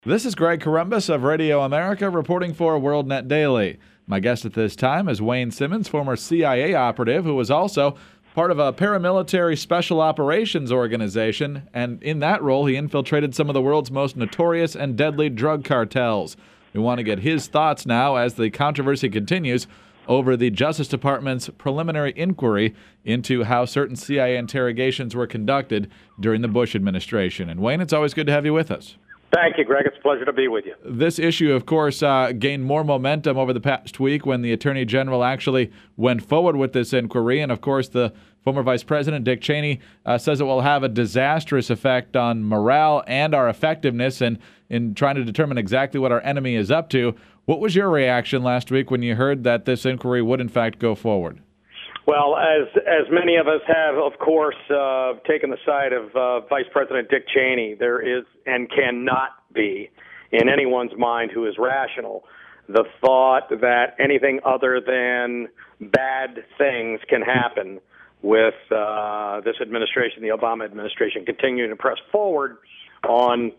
This is Greg Corombos of Radio America reporting for WorldNet Daily. My guest at this time is Wayne Simmons, former CIA operative who was also part of a paramilitary special operations organization, and in that role he infiltrated some of the world's most notorious and deadly drug cartels. We want to get his thoughts now as the controversy continues over the Justice Department's preliminary inquiry into how certain CIA interrogations were conducted during the Bush administration. And Wayne, it's always good to have you with us. Thank you, Greg. It's a pleasure to be with you. This issue, of course, gained more momentum over the past week when the Attorney General actually went forward with this inquiry. And, of course, the former Vice President, Dick Cheney, says it will have a disastrous effect on morale and our effectiveness in trying to determine exactly what our enemy is up to. What was your reaction last week when you heard that this inquiry would, in fact, go forward? Well, as many of us have, of course, taken the side of Vice President Dick Cheney, there is and cannot be in anyone's mind who is rational the thought that anything other than bad things can happen with this administration, the Obama administration, continuing to press forward on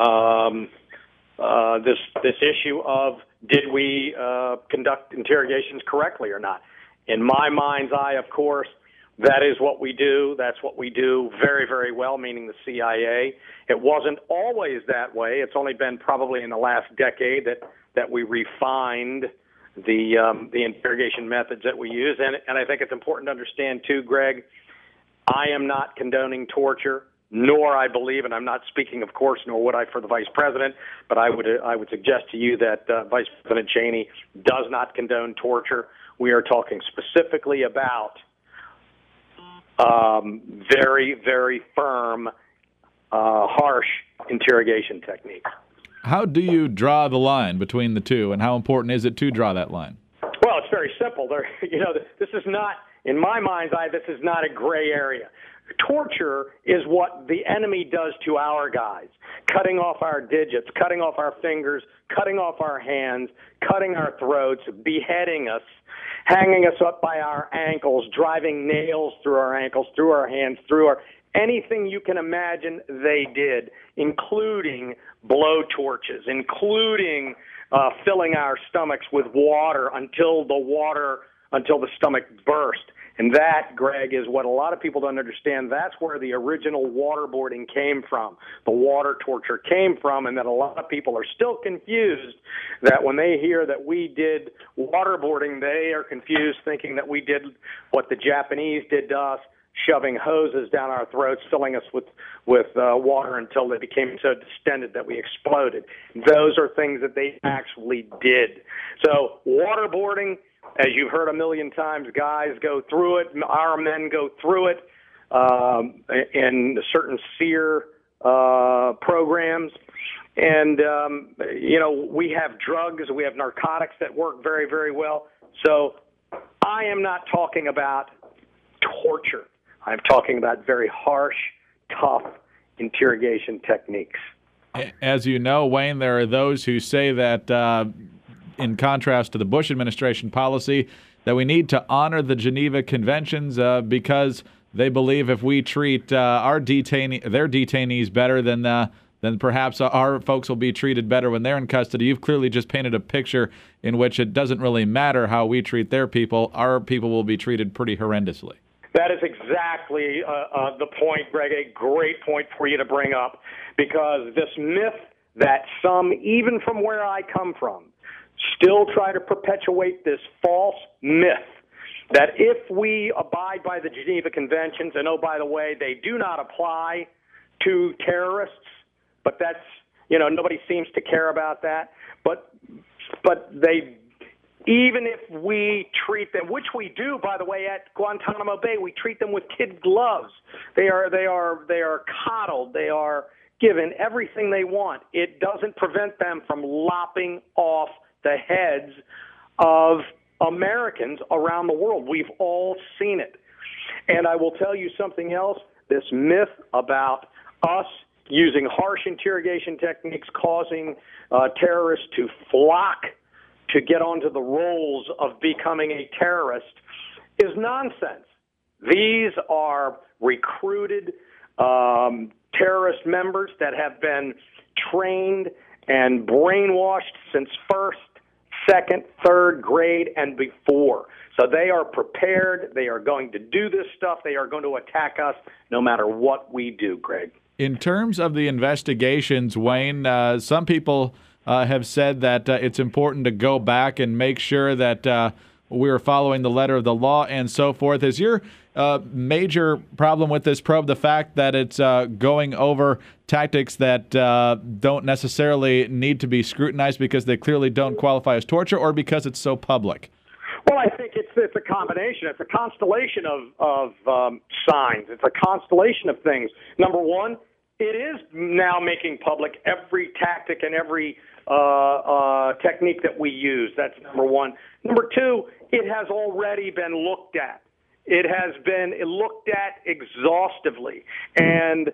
this issue of did we conduct interrogations correctly or not. In my mind's eye, of course, that is what we do. That's what we do very, very well, meaning the CIA. It wasn't always that way. It's only been probably in the last decade that we refined the interrogation methods that we use. And I think it's important to understand, too, Greg, I am not condoning torture, nor I believe, and I'm not speaking, of course, nor would I for the Vice President, but I would suggest to you that Vice President Cheney does not condone torture. We are talking specifically about very, very firm, harsh interrogation techniques. How do you draw the line between the two, and how important is it to draw that line? Well, it's very simple. This is not, in my mind's eye, this is not a gray area. Torture is what the enemy does to our guys, cutting off our digits, cutting off our fingers, cutting off our hands, cutting our throats, beheading us, hanging us up by our ankles, driving nails through our ankles, through our hands, anything you can imagine they did, including blow torches, including filling our stomachs with water until the stomach burst. And that, Greg, is what a lot of people don't understand. That's where the original waterboarding came from, the water torture came from, and that a lot of people are still confused that when they hear that we did waterboarding, they are confused thinking that we did what the Japanese did to us, shoving hoses down our throats, filling us with water until they became so distended that we exploded. Those are things that they actually did. So waterboarding, as you've heard a million times, guys go through it. Our men go through it in certain SEER programs. And, we have drugs, we have narcotics that work very, very well. So I am not talking about torture. I'm talking about very harsh, tough interrogation techniques. As you know, Wayne, there are those who say that in contrast to the Bush administration policy, that we need to honor the Geneva Conventions because they believe if we treat their detainees better, then perhaps our folks will be treated better when they're in custody. You've clearly just painted a picture in which it doesn't really matter how we treat their people. Our people will be treated pretty horrendously. That is exactly the point, Greg, a great point for you to bring up, because this myth that some, even from where I come from, still try to perpetuate this false myth that if we abide by the Geneva Conventions, and oh, by the way, they do not apply to terrorists, but that's, nobody seems to care about that, but they, even if we treat them, which we do, by the way, at Guantanamo Bay, we treat them with kid gloves. They are coddled. They are given everything they want. It doesn't prevent them from lopping off the heads of Americans around the world. We've all seen it. And I will tell you something else. This myth about us using harsh interrogation techniques causing terrorists to flock to get onto the rolls of becoming a terrorist is nonsense. These are recruited terrorist members that have been trained and brainwashed since first, second, third grade and before. So they are prepared. They are going to do this stuff. They are going to attack us no matter what we do, Greg. In terms of the investigations, Wayne, some people have said that it's important to go back and make sure that we're following the letter of the law and so forth. Is your major problem with this probe the fact that it's going over tactics that don't necessarily need to be scrutinized because they clearly don't qualify as torture, or because it's so public? Well, I think it's a combination. It's a constellation of signs. It's a constellation of things. Number one, it is now making public every tactic and every technique that we use. That's number one. Number two, it has already been looked at. It has been looked at exhaustively, and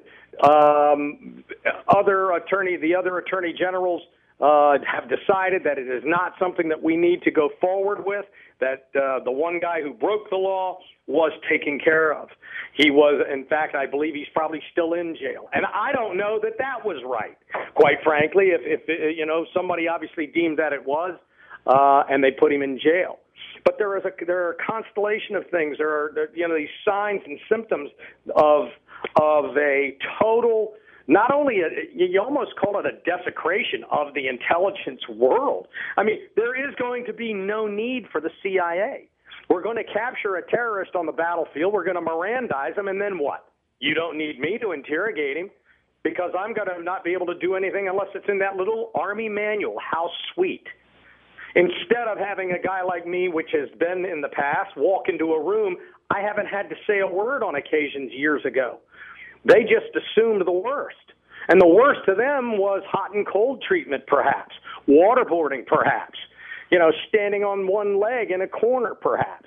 the other attorney generals have decided that it is not something that we need to go forward with, that the one guy who broke the law was taken care of. He was, in fact, I believe he's probably still in jail. And I don't know that that was right, quite frankly, if somebody obviously deemed that it was, and they put him in jail. But there are a constellation of things. There are these signs and symptoms of a total, not only you almost call it a desecration of the intelligence world. I mean, there is going to be no need for the CIA. We're going to capture a terrorist on the battlefield. We're going to Mirandize him, and then what? You don't need me to interrogate him because I'm going to not be able to do anything unless it's in that little Army manual. How sweet. Instead of having a guy like me, which has been in the past, walk into a room, I haven't had to say a word on occasions years ago. They just assumed the worst. And the worst to them was hot and cold treatment, perhaps, waterboarding, perhaps, standing on one leg in a corner, perhaps.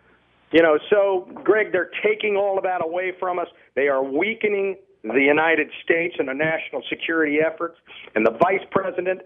So, Greg, they're taking all of that away from us. They are weakening the United States and the national security efforts. And the vice president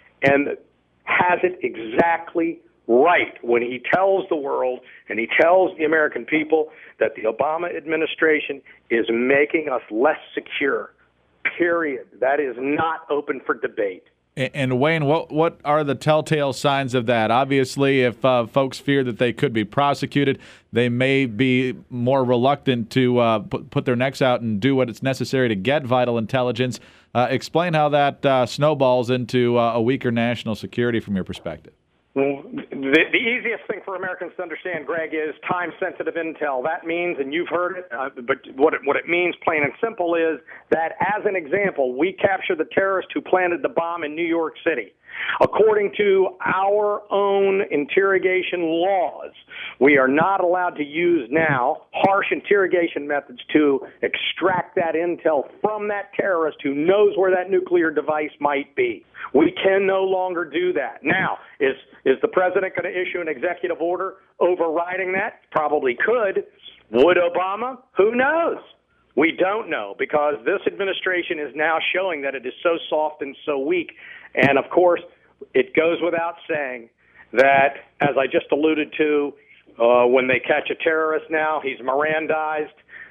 has it exactly right when he tells the world and he tells the American people that the Obama administration is making us less secure, period. That is not open for debate. And Wayne, what are the telltale signs of that? Obviously, if folks fear that they could be prosecuted, they may be more reluctant to put their necks out and do what is necessary to get vital intelligence. Explain how that snowballs into a weaker national security from your perspective. Well, the easiest thing for Americans to understand, Greg, is time-sensitive intel. That means, and you've heard it, but what it means, plain and simple, is that, as an example, we capture the terrorist who planted the bomb in New York City. According to our own interrogation laws, we are not allowed to use now harsh interrogation methods to extract that intel from that terrorist who knows where that nuclear device might be. We can no longer do that. Now, is the president going to issue an executive order overriding that? Probably could. Would Obama? Who knows? We don't know, because this administration is now showing that it is so soft and so weak. And, of course, it goes without saying that, as I just alluded to, when they catch a terrorist now, he's Mirandized.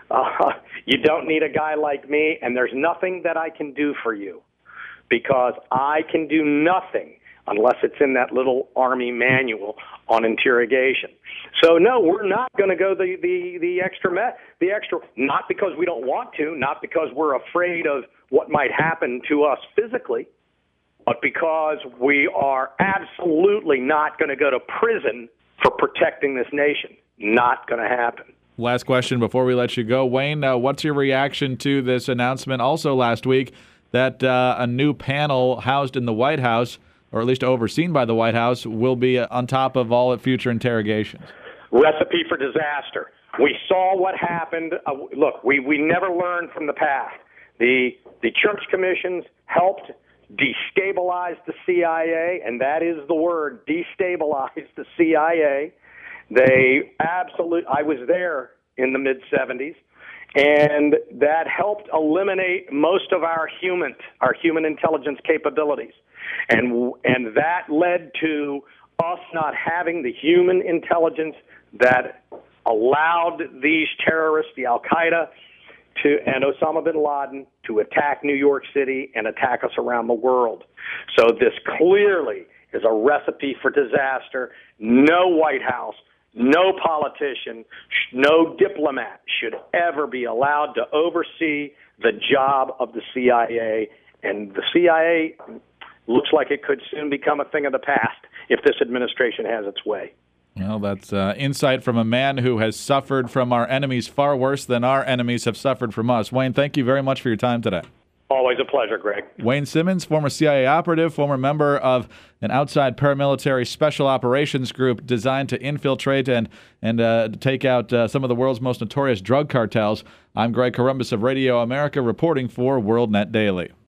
You don't need a guy like me, and there's nothing that I can do for you, because I can do nothing unless it's in that little Army manual on interrogation. So, no, we're not going to go the extra, not because we don't want to, not because we're afraid of what might happen to us physically, but because we are absolutely not going to go to prison for protecting this nation. Not going to happen. Last question before we let you go. Wayne, what's your reaction to this announcement also last week that a new panel housed in the White House, or at least overseen by the White House, will be on top of all future interrogations? Recipe for disaster. We saw what happened. Look, we never learned from the past. The church commissions helped destabilize the CIA, and that is the word, destabilize the CIA. I was there in the mid-'70s, and that helped eliminate most of our human intelligence capabilities. And that led to us not having the human intelligence that allowed these terrorists, the Al-Qaeda, and Osama bin Laden to attack New York City and attack us around the world. So this clearly is a recipe for disaster. No White House, no politician, no diplomat should ever be allowed to oversee the job of the CIA. And the CIA looks like it could soon become a thing of the past if this administration has its way. Well, that's insight from a man who has suffered from our enemies far worse than our enemies have suffered from us. Wayne, thank you very much for your time today. Always a pleasure, Greg. Wayne Simmons, former CIA operative, former member of an outside paramilitary special operations group designed to infiltrate and take out some of the world's most notorious drug cartels. I'm Greg Corombos of Radio America reporting for WorldNet Daily.